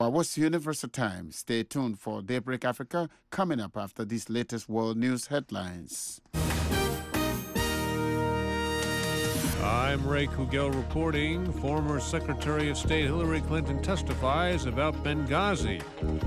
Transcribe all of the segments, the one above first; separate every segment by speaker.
Speaker 1: What's Universal Time? Stay tuned for Daybreak Africa coming up after these latest world news headlines.
Speaker 2: I'm Ray Kugel reporting. Former Secretary of State Hillary Clinton testifies about Benghazi.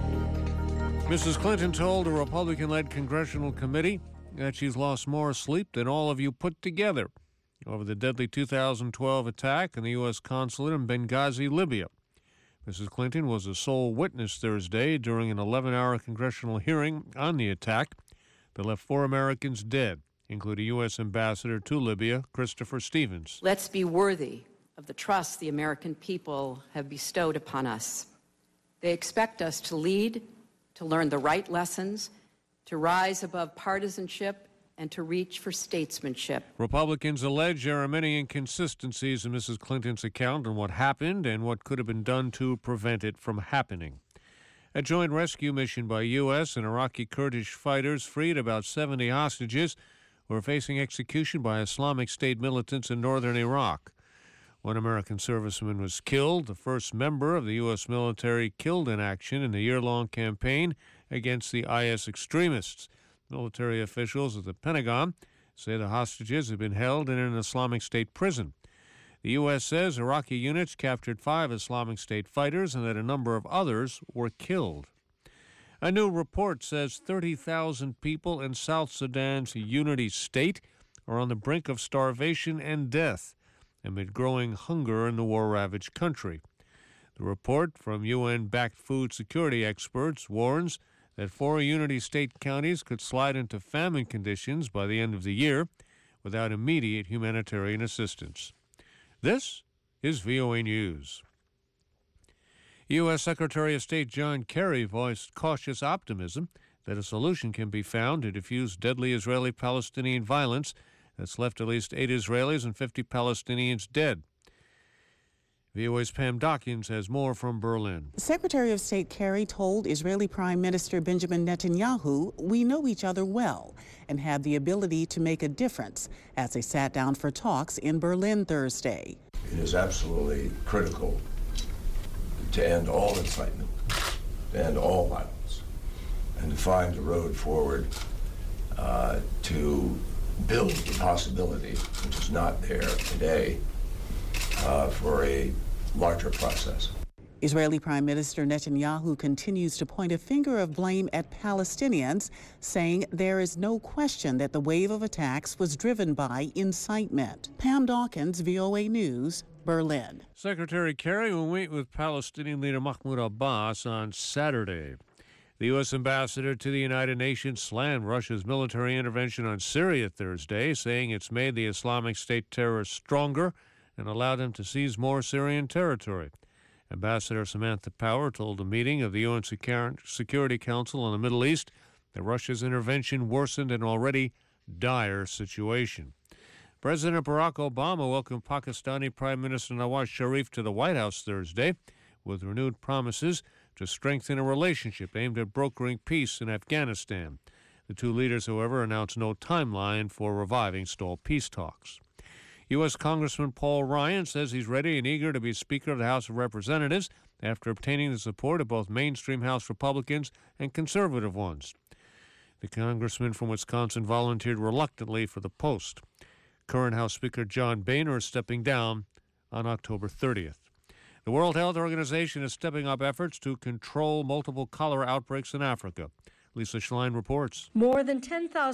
Speaker 2: Mrs. Clinton told a Republican-led congressional committee that she's lost more sleep than all of you put together over the deadly 2012 attack in the U.S. consulate in Benghazi, Libya. Mrs. Clinton was a sole witness Thursday during an 11-hour congressional hearing on the attack that left 4 Americans dead, including U.S. Ambassador to Libya, Christopher Stevens.
Speaker 3: Let's be worthy of the trust the American people have bestowed upon us. They expect us to lead, to learn the right lessons, to rise above partisanship, and to reach for statesmanship.
Speaker 2: Republicans allege there are many inconsistencies in Mrs. Clinton's account on what happened and what could have been done to prevent it from happening. A joint rescue mission by U.S. and Iraqi Kurdish fighters freed about 70 hostages who are facing execution by Islamic State militants in northern Iraq. One American serviceman was killed, the first member of the U.S. military killed in action in the year-long campaign against the IS extremists. Military officials at the Pentagon say the hostages have been held in an Islamic State prison. The U.S. says Iraqi units captured 5 Islamic State fighters and that a number of others were killed. A new report says 30,000 people in South Sudan's Unity State are on the brink of starvation and death amid growing hunger in the war-ravaged country. The report from UN-backed food security experts warns that 4 Unity State counties could slide into famine conditions by the end of the year without immediate humanitarian assistance. This is VOA News. U.S. Secretary of State John Kerry voiced cautious optimism that a solution can be found to defuse deadly Israeli-Palestinian violence that's left at least 8 Israelis and 50 Palestinians dead. VOA's Pam Dawkins has more from Berlin.
Speaker 4: Secretary of State Kerry told Israeli Prime Minister Benjamin Netanyahu, "We know each other well and have the ability to make a difference," as they sat down for talks in Berlin Thursday.
Speaker 5: It is absolutely critical to end all incitement, to end all violence, and to find a road forward to build the possibility, which is not there today, for a larger process.
Speaker 4: Israeli Prime Minister Netanyahu continues to point a finger of blame at Palestinians, saying there is no question that the wave of attacks was driven by incitement. Pam Dawkins, VOA News, Berlin.
Speaker 2: Secretary Kerry will meet with Palestinian leader Mahmoud Abbas on Saturday. The U.S. ambassador to the United Nations slammed Russia's military intervention on Syria Thursday, saying it's made the Islamic State terrorists stronger and allowed them to seize more Syrian territory. Ambassador Samantha Power told a meeting of the UN Security Council on the Middle East that Russia's intervention worsened an already dire situation. President Barack Obama welcomed Pakistani Prime Minister Nawaz Sharif to the White House Thursday with renewed promises to strengthen a relationship aimed at brokering peace in Afghanistan. The two leaders, however, announced no timeline for reviving stalled peace talks. U.S. Congressman Paul Ryan says he's ready and eager to be Speaker of the House of Representatives after obtaining the support of both mainstream House Republicans and conservative ones. The congressman from Wisconsin volunteered reluctantly for the post. Current House Speaker John Boehner is stepping down on October 30th. The World Health Organization is stepping up efforts to control multiple cholera outbreaks in Africa. Lisa Schlein reports.
Speaker 6: More than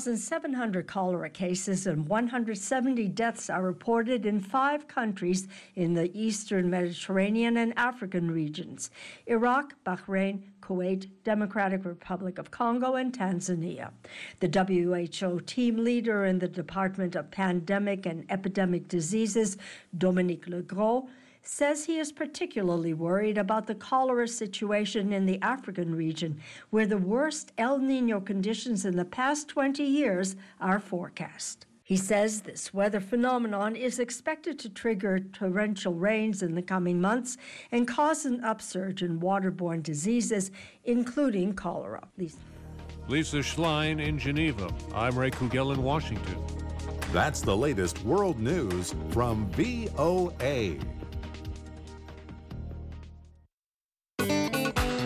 Speaker 6: 10,700 cholera cases and 170 deaths are reported in 5 countries in the Eastern Mediterranean and African regions: Iraq, Bahrain, Kuwait, Democratic Republic of Congo, and Tanzania. The WHO team leader in the Department of Pandemic and Epidemic Diseases, Dominique Legros, says he is particularly worried about the cholera situation in the African region, where the worst El Niño conditions in the past 20 years are forecast. He says this weather phenomenon is expected to trigger torrential rains in the coming months and cause an upsurge in waterborne diseases, including cholera.
Speaker 2: Lisa Schlein in Geneva. I'm Ray Kugel in Washington.
Speaker 7: That's the latest world news from VOA.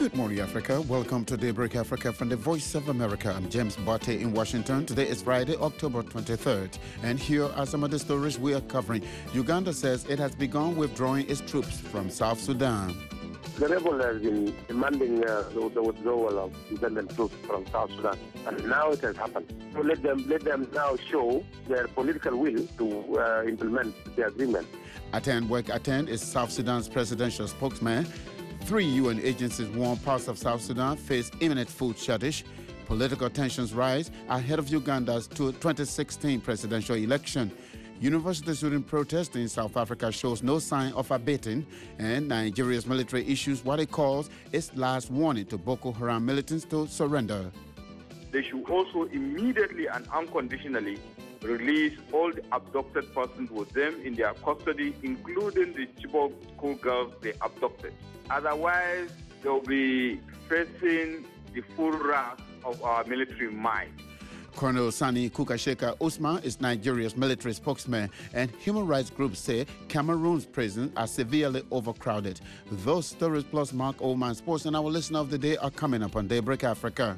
Speaker 1: Good morning, Africa. Welcome to Daybreak Africa from the Voice of America. I'm James Botte in Washington. Today is Friday, October 23rd. And here are some of the stories we are covering. Uganda says it has begun withdrawing its troops from South Sudan.
Speaker 8: The rebel has been demanding the withdrawal of Ugandan troops from South Sudan, and now it has happened. So let them now show their political will to implement the agreement.
Speaker 1: Aten Wek Aten is South Sudan's presidential spokesman. 3 UN agencies warn parts of South Sudan face imminent food shortage. Political tensions rise ahead of Uganda's 2016 presidential election. University student protest in South Africa shows no sign of abating, and Nigeria's military issues what it calls its last warning to Boko Haram militants to surrender.
Speaker 9: They should also immediately and unconditionally release all the abducted persons with them in their custody, including the Chibok schoolgirls they abducted. Otherwise, they'll be facing the full wrath of our military might.
Speaker 1: Colonel Sani Kukasheka Usman is Nigeria's military spokesman, and human rights groups say Cameroon's prisons are severely overcrowded. Those stories plus Mark Oldman Sports and our listener of the day are coming up on Daybreak Africa.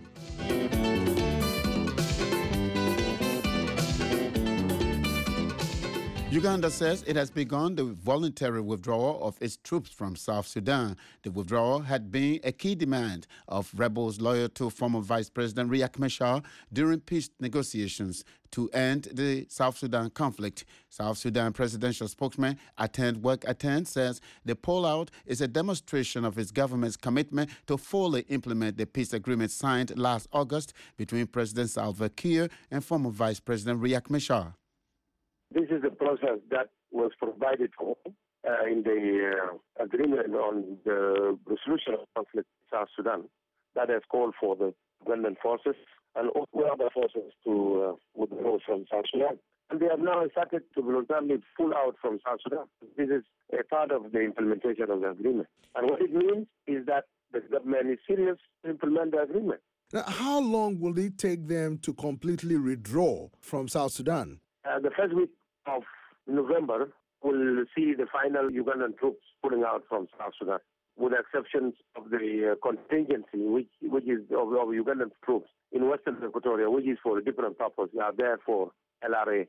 Speaker 1: Uganda says it has begun the voluntary withdrawal of its troops from South Sudan. The withdrawal had been a key demand of rebels loyal to former Vice President Riek Machar during peace negotiations to end the South Sudan conflict. South Sudan presidential spokesman Aten Wek Aten says the pullout is a demonstration of its government's commitment to fully implement the peace agreement signed last August between President Salva Kiir and former Vice President Riek Machar.
Speaker 8: This is the process that was provided for in the agreement on the resolution of conflict in South Sudan that has called for the Ugandan forces and all other forces to withdraw from South Sudan. And they have now started to voluntarily pull out from South Sudan. This is a part of the implementation of the agreement. And what it means is that the government is serious to implement the agreement.
Speaker 10: Now, how long will it take them to completely withdraw from South Sudan?
Speaker 8: The first week of November will see the final Ugandan troops pulling out from South Sudan, with the exceptions of the contingency, which is of Ugandan troops in Western Equatoria, which is for a different purpose. They are there for LRA,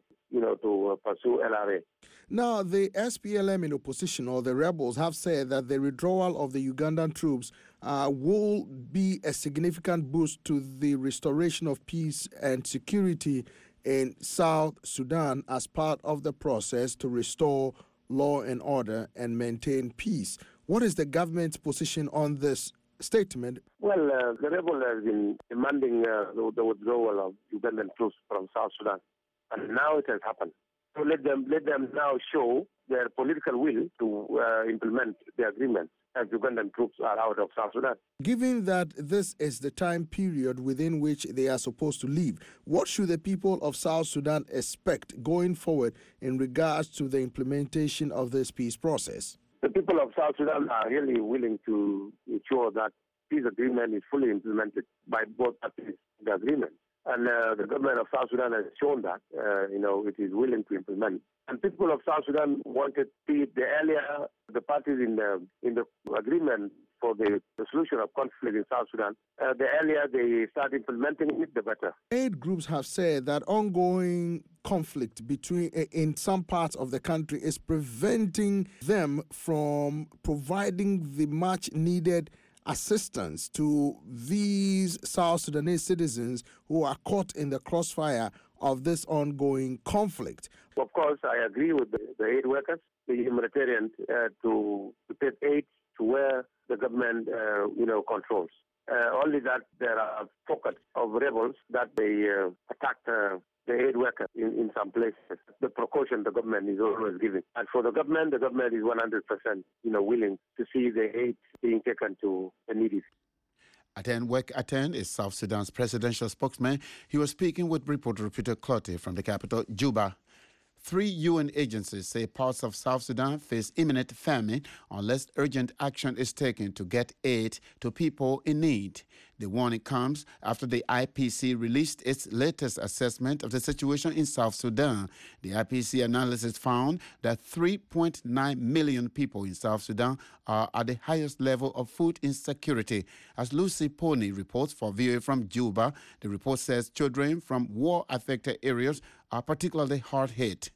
Speaker 8: to pursue LRA.
Speaker 10: Now, the SPLM in opposition, or the rebels, have said that the withdrawal of the Ugandan troops will be a significant boost to the restoration of peace and security in South Sudan as part of the process to restore law and order and maintain peace. What is the government's position on this statement?
Speaker 8: Well, the rebel has been demanding the withdrawal of Ugandan troops from South Sudan, and now it has happened. So let them now show their political will to implement the agreement as Ugandan troops are out of South Sudan.
Speaker 10: Given that this is the time period within which they are supposed to leave, what should the people of South Sudan expect going forward in regards to the implementation of this peace process?
Speaker 8: The people of South Sudan are really willing to ensure that peace agreement is fully implemented by both parties in the agreement. And the government of South Sudan has shown that, it is willing to implement. And people of South Sudan wanted to see the earlier the parties in the agreement for the solution of conflict in South Sudan, the earlier they start implementing it, the better.
Speaker 10: Aid groups have said that ongoing conflict in some parts of the country is preventing them from providing the much-needed assistance to these South Sudanese citizens who are caught in the crossfire of this ongoing conflict.
Speaker 8: Of course, I agree with the aid workers, the humanitarians, to take aid to where the government, controls. Only that there are pockets of rebels that they attack the aid workers in some places. The precaution the government is always giving. And for the government is 100%, willing to see the aid being taken to the needy.
Speaker 1: Aten Wek Aten is South Sudan's presidential spokesman. He was speaking with reporter Peter Clottey from the capital, Juba. 3 UN agencies say parts of South Sudan face imminent famine unless urgent action is taken to get aid to people in need. The warning comes after the IPC released its latest assessment of the situation in South Sudan. The IPC analysis found that 3.9 million people in South Sudan are at the highest level of food insecurity. As Lucy Pony reports for VOA from Juba, the report says children from war-affected areas are particularly hard hit.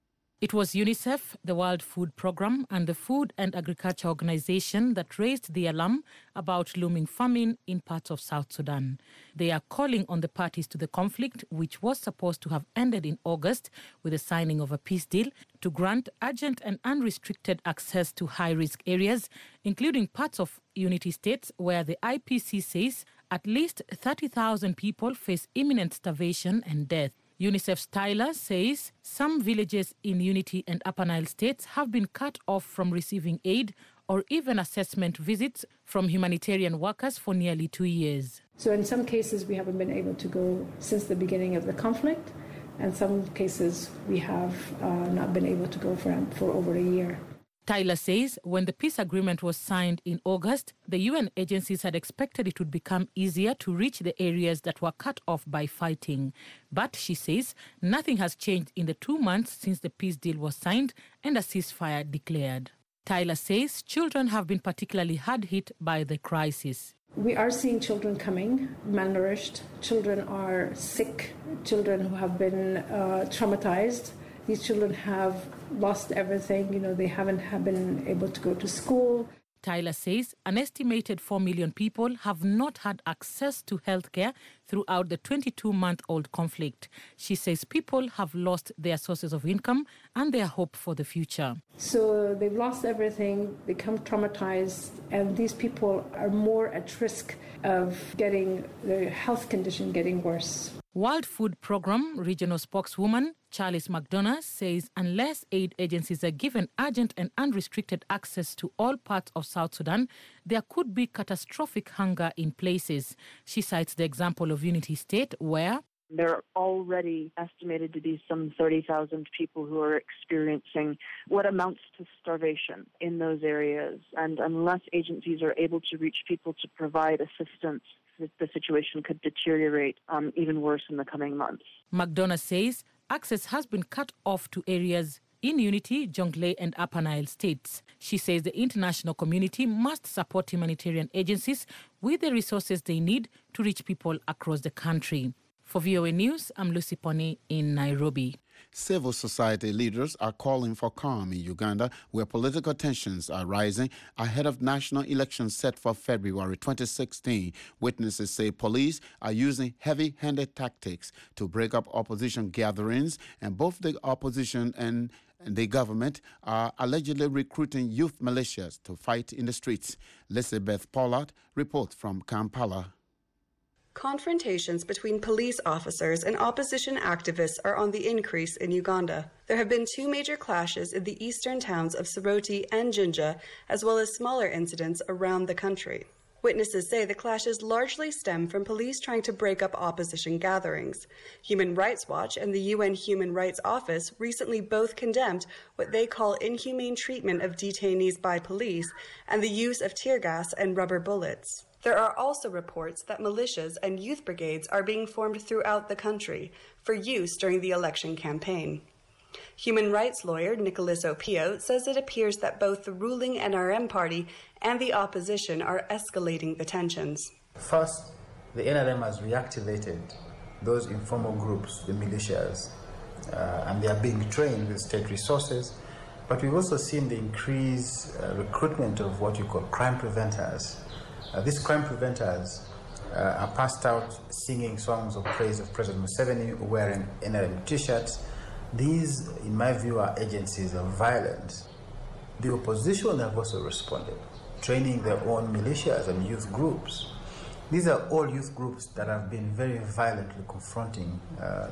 Speaker 11: It was UNICEF, the World Food Programme, and the Food and Agriculture Organization that raised the alarm about looming famine in parts of South Sudan. They are calling on the parties to the conflict, which was supposed to have ended in August with the signing of a peace deal, to grant urgent and unrestricted access to high-risk areas, including parts of Unity States where the IPC says at least 30,000 people face imminent starvation and death. UNICEF's Tyler says some villages in Unity and Upper Nile states have been cut off from receiving aid or even assessment visits from humanitarian workers for nearly 2 years.
Speaker 12: So in some cases, we haven't been able to go since the beginning of the conflict, and some cases we have not been able to go for over a year.
Speaker 11: Tyler says when the peace agreement was signed in August, the UN agencies had expected it would become easier to reach the areas that were cut off by fighting. But, she says, nothing has changed in the 2 months since the peace deal was signed and a ceasefire declared. Tyler says children have been particularly hard hit by the crisis.
Speaker 12: We are seeing children coming, malnourished. Children are sick, children who have been traumatized. These children have lost everything. They haven't been able to go to school.
Speaker 11: Tyler says an estimated 4 million people have not had access to healthcare throughout the 22-month-old conflict. She says people have lost their sources of income and their hope for the future.
Speaker 12: So they've lost everything, become traumatized, and these people are more at risk of getting their health condition getting worse.
Speaker 11: World Food Programme regional spokeswoman Charles McDonough says unless aid agencies are given urgent and unrestricted access to all parts of South Sudan, there could be catastrophic hunger in places. She cites the example of Unity State, where
Speaker 13: there are already estimated to be some 30,000 people who are experiencing what amounts to starvation in those areas. And unless agencies are able to reach people to provide assistance, the situation could deteriorate even worse in the coming months.
Speaker 11: McDonough says access has been cut off to areas in Unity, Jonglei and Upper Nile states. She says the international community must support humanitarian agencies with the resources they need to reach people across the country. For VOA News, I'm Lucy Pony in Nairobi.
Speaker 1: Civil society leaders are calling for calm in Uganda, where political tensions are rising ahead of national elections set for February 2016. Witnesses say police are using heavy-handed tactics to break up opposition gatherings, and both the opposition and the government are allegedly recruiting youth militias to fight in the streets. Elizabeth Pollard reports from Kampala.
Speaker 14: Confrontations between police officers and opposition activists are on the increase in Uganda. There have been 2 major clashes in the eastern towns of Soroti and Jinja, as well as smaller incidents around the country. Witnesses say the clashes largely stem from police trying to break up opposition gatherings. Human Rights Watch and the UN Human Rights Office recently both condemned what they call inhumane treatment of detainees by police and the use of tear gas and rubber bullets. There are also reports that militias and youth brigades are being formed throughout the country for use during the election campaign. Human rights lawyer Nicholas Opio says it appears that both the ruling NRM party and the opposition are escalating the tensions.
Speaker 15: First, the NRM has reactivated those informal groups, the militias, and they are being trained with state resources. But we've also seen the increased recruitment of what you call crime preventers. These crime preventers are passed out singing songs of praise of President Museveni, wearing NRM t-shirts. These, in my view, are agencies of violence. The opposition have also responded, training their own militias and youth groups. These are all youth groups that have been very violently confronting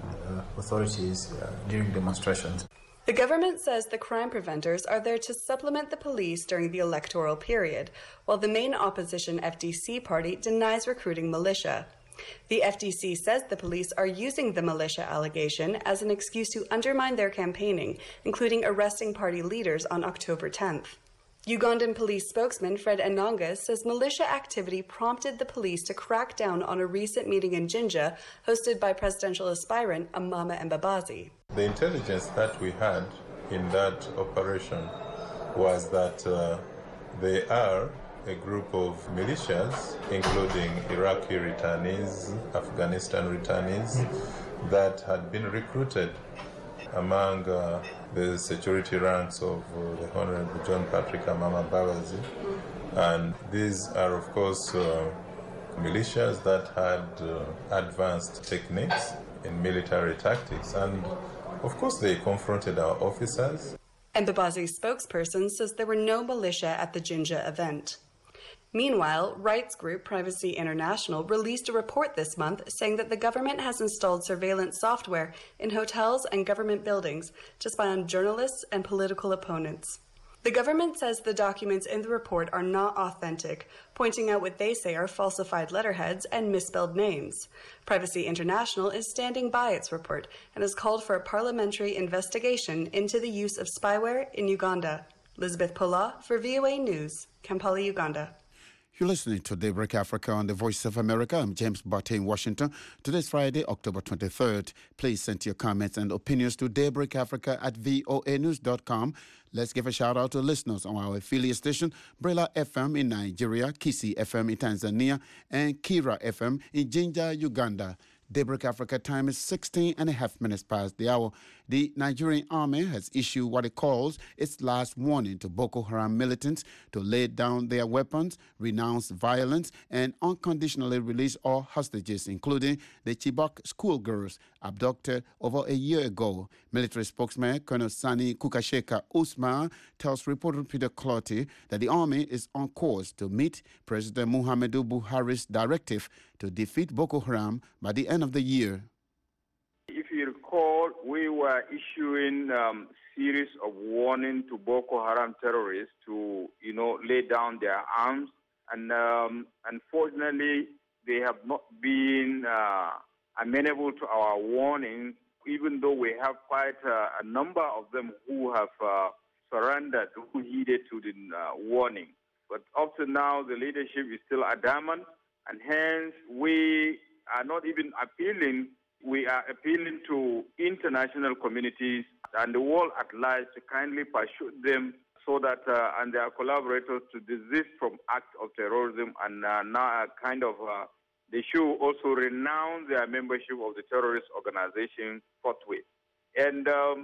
Speaker 15: authorities during demonstrations.
Speaker 14: The government says the crime preventers are there to supplement the police during the electoral period, while the main opposition FDC party denies recruiting militia. The FDC says the police are using the militia allegation as an excuse to undermine their campaigning, including arresting party leaders on October 10th. Ugandan police spokesman Fred Enanga says militia activity prompted the police to crack down on a recent meeting in Jinja hosted by presidential aspirant Amama Mbabazi.
Speaker 16: The intelligence that we had in that operation was that they are a group of militias, including Iraqi returnees, Afghanistan returnees, that had been recruited among the security ranks of the Honorable John Patrick Amama Mbabazi. And these are, of course, militias that had advanced techniques in military tactics. And, of course, they confronted our officers.
Speaker 14: Mbabazi's spokesperson says there were no militia at the Jinja event. Meanwhile, rights group Privacy International released a report this month saying that the government has installed surveillance software in hotels and government buildings to spy on journalists and political opponents. The government says the documents in the report are not authentic, pointing out what they say are falsified letterheads and misspelled names. Privacy International is standing by its report and has called for a parliamentary investigation into the use of spyware in Uganda. Elizabeth Pola for VOA News, Kampala, Uganda.
Speaker 1: You're listening to Daybreak Africa on the Voice of America. I'm James Barty in Washington. Today's Friday, October 23rd. Please send your comments and opinions to daybreakafrica@voanews.com. Let's give a shout out to listeners on our affiliate station, Brela FM in Nigeria, Kisi FM in Tanzania, and Kira FM in Jinja, Uganda. Daybreak Africa time is 16 and a half minutes past the hour. The Nigerian army has issued what it calls its last warning to Boko Haram militants to lay down their weapons, renounce violence, and unconditionally release all hostages, including the Chibok schoolgirls abducted over a year ago. Military spokesman Colonel Sani Kukasheka Usman tells reporter Peter Clotty that the army is on course to meet President Muhammadu Buhari's directive to defeat Boko Haram by the end of the year.
Speaker 9: If you recall, we were issuing series of warning to Boko Haram terrorists to, lay down their arms. And unfortunately, they have not been amenable to our warning, even though we have quite a number of them who have surrendered, who heeded to the warning. But up to now, the leadership is still adamant, and hence we are not even appealing. We are appealing to international communities and the world at large to kindly pursue them so that and their collaborators to desist from acts of terrorism and now they should also renounce their membership of the terrorist organization forthwith. And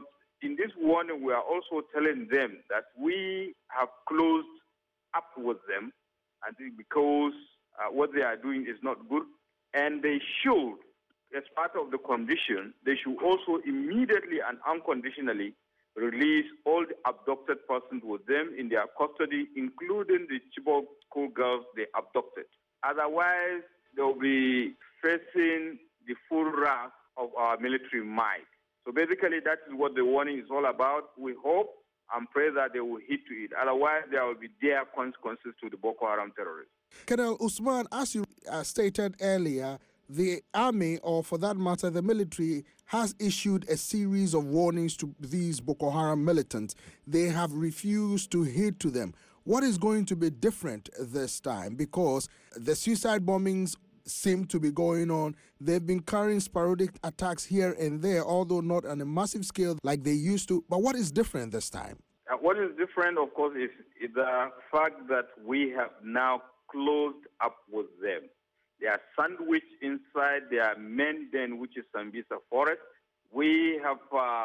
Speaker 9: in this warning, we are also telling them that we have closed up with them, and because what they are doing is not good, and they should, as part of the condition, they should also immediately and unconditionally release all the abducted persons with them in their custody, including the Chibok schoolgirls they abducted. Otherwise, they will be facing the full wrath of our military might. So basically, that is what the warning is all about. We hope and pray that they will heed to it. Otherwise, there will be dire consequences to the Boko Haram terrorists.
Speaker 10: Colonel Usman, as you stated earlier, the army, or for that matter, the military, has issued a series of warnings to these Boko Haram militants. They have refused to heed to them. What is going to be different this time? Because the suicide bombings seem to be going on. They've been carrying sporadic attacks here and there, although not on a massive scale like they used to. But what is different this time?
Speaker 9: What is different, of course, is the fact that we have now closed up with them. They are sandwiched inside their main den, which is Sambisa Forest. We have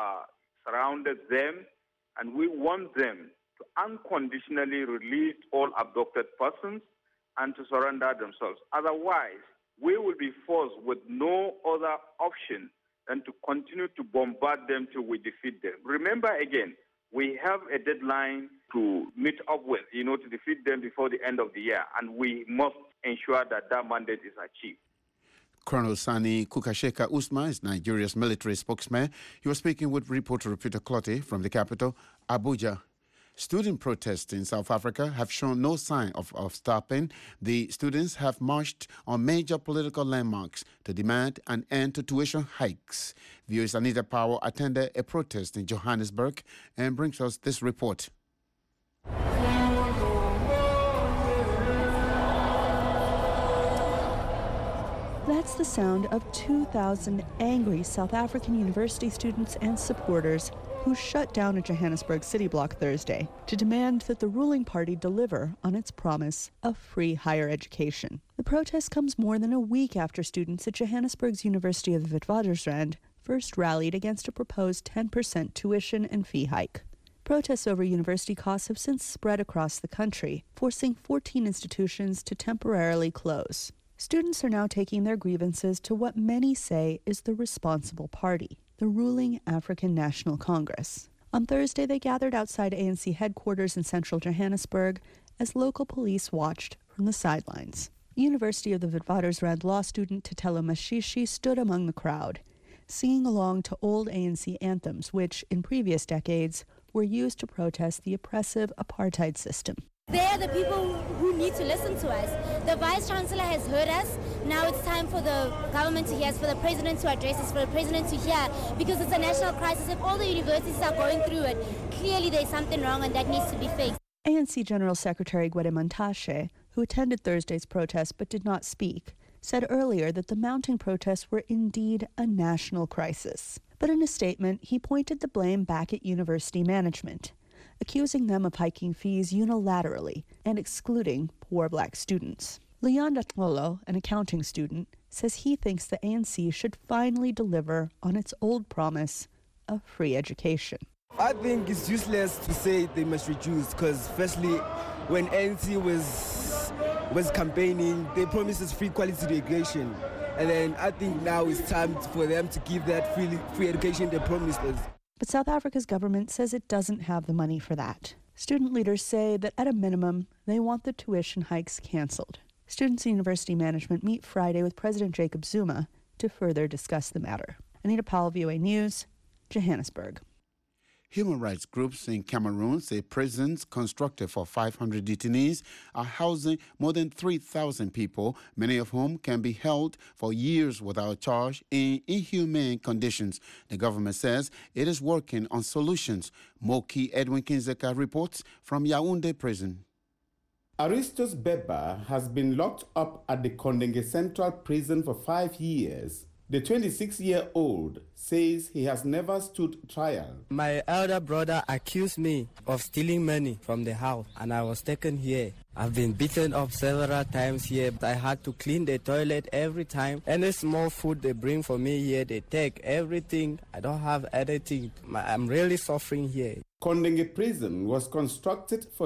Speaker 9: surrounded them, and we want them to unconditionally release all abducted persons and to surrender themselves. Otherwise, we will be forced with no other option than to continue to bombard them till we defeat them. Remember again, we have a deadline to meet up with, to defeat them before the end of the year, and we must ensure that that mandate is achieved.
Speaker 1: Colonel Sani Kukasheka Usman is Nigeria's military spokesman. He was speaking with reporter Peter Clotty from the capital, Abuja. Student protests in South Africa have shown no sign of stopping. The students have marched on major political landmarks to demand an end to tuition hikes. VOA's Anita Powell attended a protest in Johannesburg and brings us this report.
Speaker 17: That's the sound of 2,000 angry South African university students and supporters who shut down a Johannesburg city block Thursday to demand that the ruling party deliver on its promise of free higher education. The protest comes more than a week after students at Johannesburg's University of the Witwatersrand first rallied against a proposed 10% tuition and fee hike. Protests over university costs have since spread across the country, forcing 14 institutions to temporarily close. Students are now taking their grievances to what many say is the responsible party, the ruling African National Congress. On Thursday, they gathered outside ANC headquarters in central Johannesburg as local police watched from the sidelines. University of the Witwatersrand law student Tatelo Mashishi stood among the crowd, singing along to old ANC anthems, which, in previous decades, were used to protest the oppressive apartheid system.
Speaker 18: They are the people who need to listen to us. The Vice-Chancellor has heard us. Now it's time for the government to hear us, for the President to address us, for the President to hear, because it's a national crisis. If all the universities are going through it, clearly there's something wrong and that needs to be fixed.
Speaker 17: ANC General Secretary Gwede Mantashe, who attended Thursday's protest but did not speak, said earlier that the mounting protests were indeed a national crisis. But in a statement, he pointed the blame back at university management, accusing them of hiking fees unilaterally and excluding poor black students. Leonda Tlolo, an accounting student, says he thinks the ANC should finally deliver on its old promise of free education.
Speaker 19: I think it's useless to say they must reduce because firstly, when ANC was campaigning, they promised us free quality education. And then I think now it's time for them to give that free education they promised us.
Speaker 17: But South Africa's government says it doesn't have the money for that. Student leaders say that at a minimum, they want the tuition hikes canceled. Students and university management meet Friday with President Jacob Zuma to further discuss the matter. Anita Powell, VOA News, Johannesburg.
Speaker 1: Human rights groups in Cameroon say prisons constructed for 500 detainees are housing more than 3,000 people, many of whom can be held for years without charge in inhumane conditions. The government says it is working on solutions. Moki Edwin Kinzeka reports from Yaoundé prison.
Speaker 20: Aristos Beba has been locked up at the Kondenge Central Prison for 5 years. The 26-year-old says he has never stood trial.
Speaker 21: My elder brother accused me of stealing money from the house and I was taken here. I've been beaten up several times here. I had to clean the toilet every time. Any small food they bring for me here, they take everything. I don't have anything. I'm really suffering here.
Speaker 20: Kondenge Prison was constructed for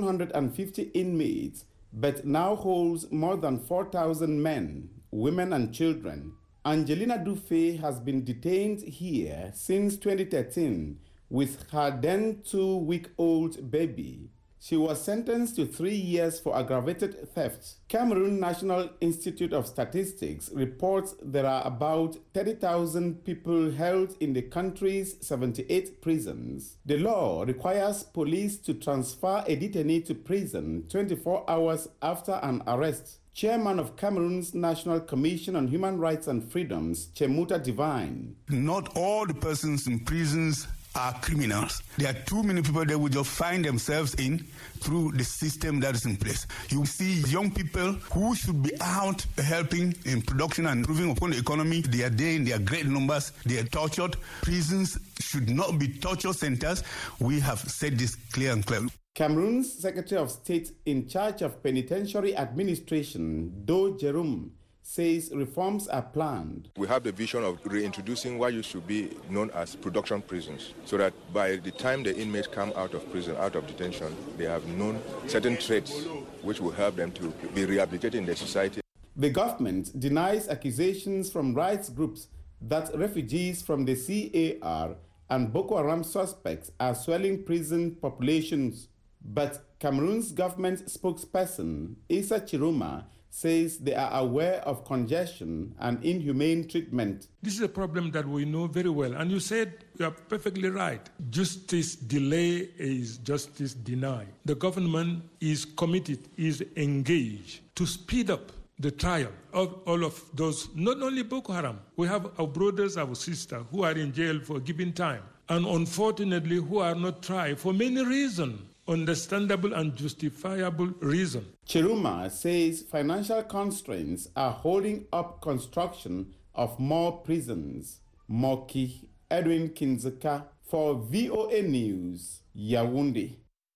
Speaker 20: 750 inmates, but now holds more than 4,000 men, women and children. Angelina Dufay has been detained here since 2013 with her then 2-week-old baby. She was sentenced to 3 years for aggravated theft. Cameroon National Institute of Statistics reports there are about 30,000 people held in the country's 78 prisons. The law requires police to transfer a detainee to prison 24 hours after an arrest. Chairman of Cameroon's National Commission on Human Rights and Freedoms, Chemuta Divine.
Speaker 22: Not all the persons in prisons are criminals. There are too many people that will just find themselves in through the system that is in place. You see young people who should be out helping in production and improving upon the economy. They are there in their great numbers. They are tortured. Prisons should not be torture centers. We have said this clear and clear.
Speaker 20: Cameroon's Secretary of State in charge of penitentiary administration, Do Jerome, says reforms are planned.
Speaker 23: We have the vision of reintroducing what used to be known as production prisons, so that by the time the inmates come out of prison, out of detention, they have known certain traits which will help them to be rehabilitated in the society.
Speaker 20: The government denies accusations from rights groups that refugees from the CAR and Boko Haram suspects are swelling prison populations. But Cameroon's government spokesperson, Issa Chiruma, says they are aware of congestion and inhumane treatment.
Speaker 24: This is a problem that we know very well. And you said you are perfectly right. Justice delay is justice denied. The government is committed, is engaged to speed up the trial of all of those, not only Boko Haram. We have our brothers, our sisters who are in jail for a given time, and unfortunately who are not tried for many reasons. understandable and justifiable reason.
Speaker 20: Chiruma says financial constraints are holding up construction of more prisons. Moki Edwin Kinzeka for VOA News, Yaoundé.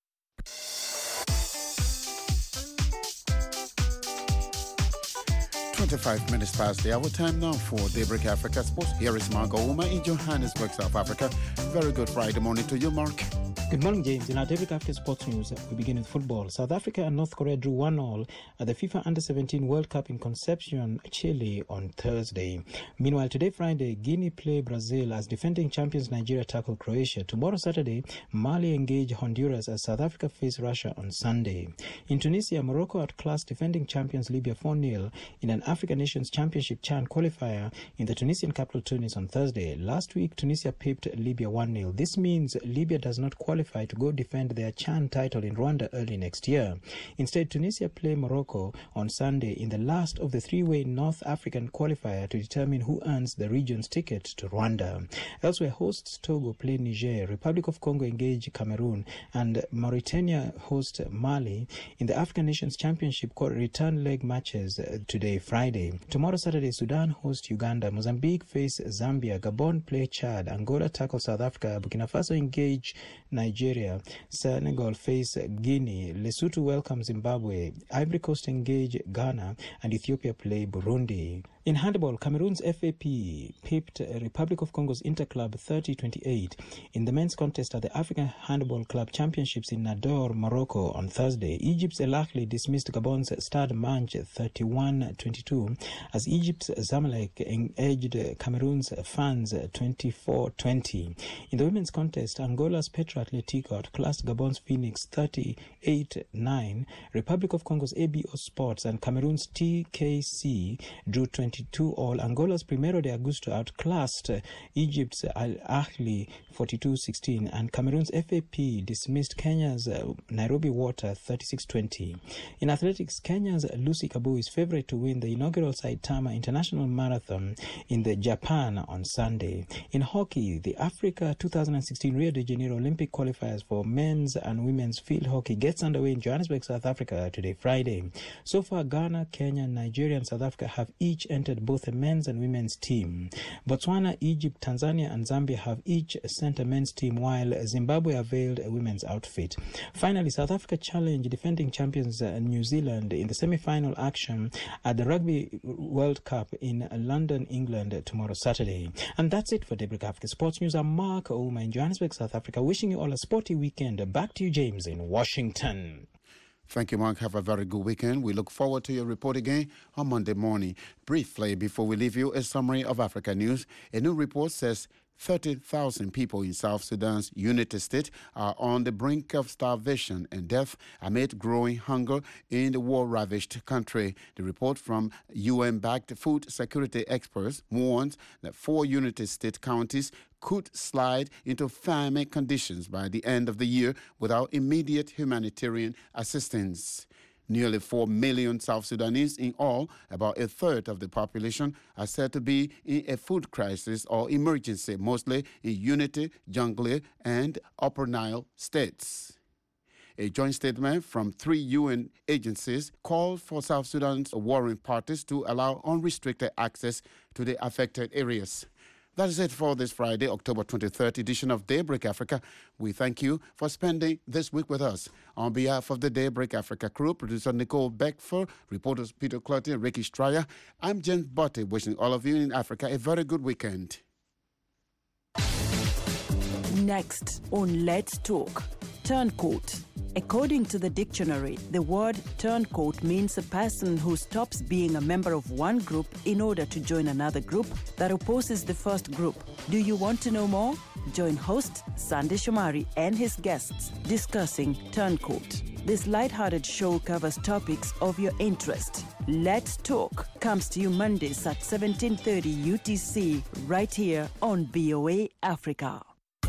Speaker 1: 25 minutes past the hour. Time now for Daybreak Africa Sports. Here is Mark Ouma in Johannesburg, South Africa. Very good Friday morning to you, Mark.
Speaker 3: Good morning, James. In our Daybreak Africa Sports News, we begin with football. South Africa and North Korea drew 1-1 at the FIFA Under-17 World Cup in Concepcion, Chile on Thursday. Meanwhile, today, Friday, Guinea play Brazil as defending champions Nigeria tackle Croatia. Tomorrow, Saturday, Mali engage Honduras as South Africa face Russia on Sunday. In Tunisia, Morocco outclassed defending champions Libya 4-0 in an African Nations Championship CHAN qualifier in the Tunisian capital Tunis on Thursday. Last week, Tunisia pipped Libya 1-0. This means Libya does not qualify to go defend their CHAN title in Rwanda early next year. Instead, Tunisia play Morocco on Sunday in the last of the three-way North African qualifier to determine who earns the region's ticket to Rwanda. Elsewhere, hosts Togo play Niger, Republic of Congo engage Cameroon, and Mauritania host Mali in the African Nations Championship return leg matches today, Friday. Tomorrow, Saturday, Sudan host Uganda, Mozambique face Zambia, Gabon play Chad, Angola tackle South Africa, Burkina Faso engage Nigeria, Senegal face Guinea, Lesotho welcome Zimbabwe, Ivory Coast engage Ghana, and Ethiopia play Burundi. In handball, Cameroon's FAP pipped Republic of Congo's Interclub 30-28 in the men's contest at the African Handball Club Championships in Nador, Morocco on Thursday. Egypt's El Ahly dismissed Gabon's Stade Manche 31-22 as Egypt's Zamalek edged Cameroon's Fans 24-20. In the women's contest, Angola's Petro Atletico outclassed Gabon's Phoenix 38-9. Republic of Congo's ABO Sports and Cameroon's TKC drew 22-all. Angola's Primero de Agosto outclassed Egypt's Al Ahly 42-16, and Cameroon's FAP dismissed Kenya's Nairobi Water 36-20. In athletics, Kenya's Lucy Kabu is favorite to win the inaugural Saitama International Marathon in the Japan on Sunday. In hockey, the Africa 2016 Rio de Janeiro Olympic qualifiers for men's and women's field hockey gets underway in Johannesburg, South Africa today, Friday. So far, Ghana, Kenya, Nigeria, and South Africa have each entered both a men's and women's team. Botswana, Egypt, Tanzania, and Zambia have each sent a men's team, while Zimbabwe availed a women's outfit. Finally, South Africa challenge defending champions New Zealand in the semi-final action at the Rugby World Cup in London, England tomorrow, Saturday. And that's it for Daybreak Africa Sports News. I'm Mark Ouma in Johannesburg, South Africa, wishing you all a sporty weekend. Back to you, James, in Washington.
Speaker 1: Thank you, Mark. Have a very good weekend. We look forward to your report again on Monday morning. Briefly, before we leave you, a summary of Africa news. A new report says 30,000 people in South Sudan's Unity State are on the brink of starvation and death amid growing hunger in the war-ravaged country. The report from UN-backed food security experts warns that 4 Unity State counties could slide into famine conditions by the end of the year without immediate humanitarian assistance. Nearly 4 million South Sudanese in all, about a third of the population, are said to be in a food crisis or emergency, mostly in Unity, Jonglei, and Upper Nile states. A joint statement from 3 UN agencies called for South Sudan's warring parties to allow unrestricted access to the affected areas. That is it for this Friday, October 23rd edition of Daybreak Africa. We thank you for spending this week with us. On behalf of the Daybreak Africa crew, producer Nicole Beckford, reporters Peter Clotty and Ricky Stryer, I'm James Botte, wishing all of you in Africa a very good weekend.
Speaker 4: Next on Let's Talk, turncoat. According to the dictionary, the word turncoat means a person who stops being a member of one group in order to join another group that opposes the first group. Do you want to know more? Join host Sandy Shomari and his guests discussing turncoat. This light-hearted show covers topics of your interest. Let's Talk comes to you Mondays at 17:30 UTC right here on VOA Africa.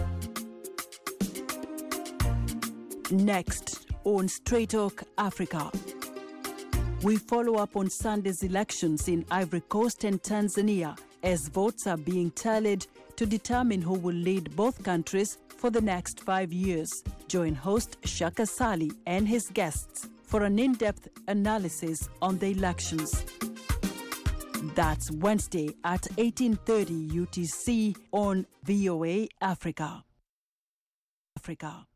Speaker 4: Next on Straight Talk Africa, we follow up on Sunday's elections in Ivory Coast and Tanzania as votes are being tallied to determine who will lead both countries for the next 5 years. Join host Shaka Sali and his guests for an in-depth analysis on the elections. That's Wednesday at 18:30 UTC on VOA Africa.